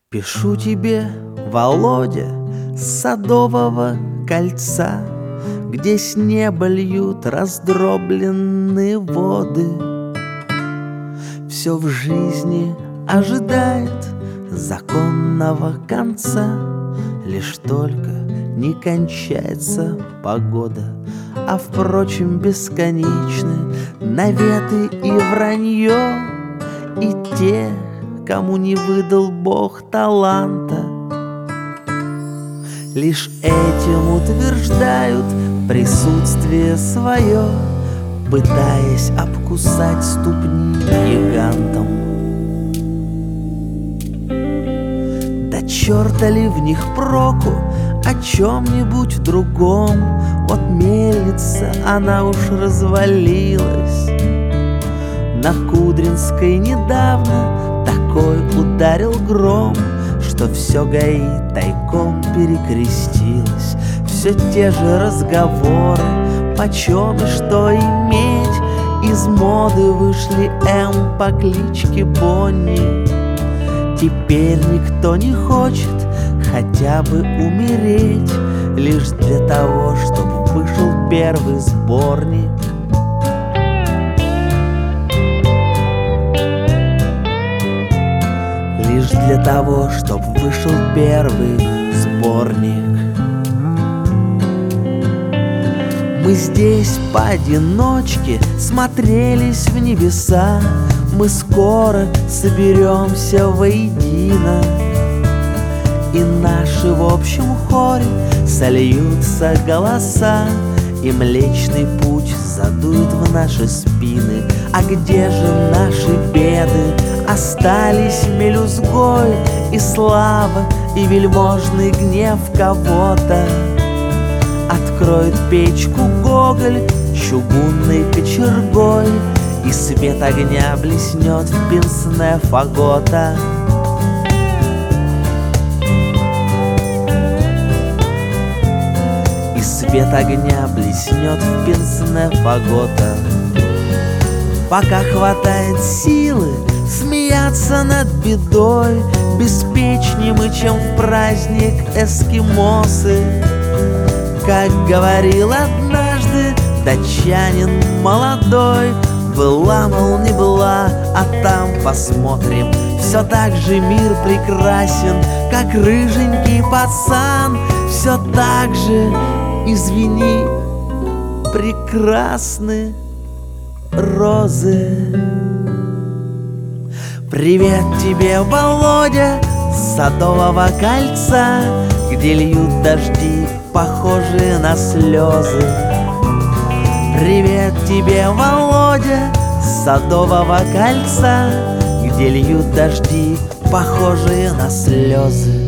Пишу тебе, Володя, с Садового кольца, где с неба льют раздробленные воды. Все в жизни ожидает законного конца, лишь только не кончается погода. А впрочем, бесконечны наветы и вранье, и те, кому не выдал Бог таланта, лишь этим утверждают присутствие свое, пытаясь обкусать ступни гигантам. Да черта ли в них проку о чем-нибудь другом? Вот мельница, она уж развалилась. На Кудринской недавно такой ударил гром, что все ГАИ тайком перекрестилось. Все те же разговоры, почем и что иметь. Из моды вышли по кличке Бонни. Теперь никто не хочет хотя бы умереть, лишь для того, чтобы вышел первый сборник. Лишь для того, чтоб вышел первый сборник. Мы здесь поодиночке смотрелись в небеса. Мы скоро соберемся воедино, и наши в общем хоре сольются голоса, и Млечный Путь задует в наши спины. А где же наши беды? Остались мелюзгой и слава, и вельможный гнев кого-то. Откроет печку Гоголь чугунной кочергой, и свет огня блеснет в пенсне фагота. И свет огня блеснет в пенсне фагота. Пока хватает силы смеяться над бедой, беспечнее мы, чем в праздник эскимосы. Как говорил однажды датчанин молодой: была, мол, не была, а там посмотрим. Все так же мир прекрасен, как рыженький пацан. Все так же, извини, прекрасны розы. Привет тебе, Володя, с Садового кольца, где льют дожди, похожие на слезы. Привет тебе, Володя, с Садового кольца, где льют дожди, похожие на слезы.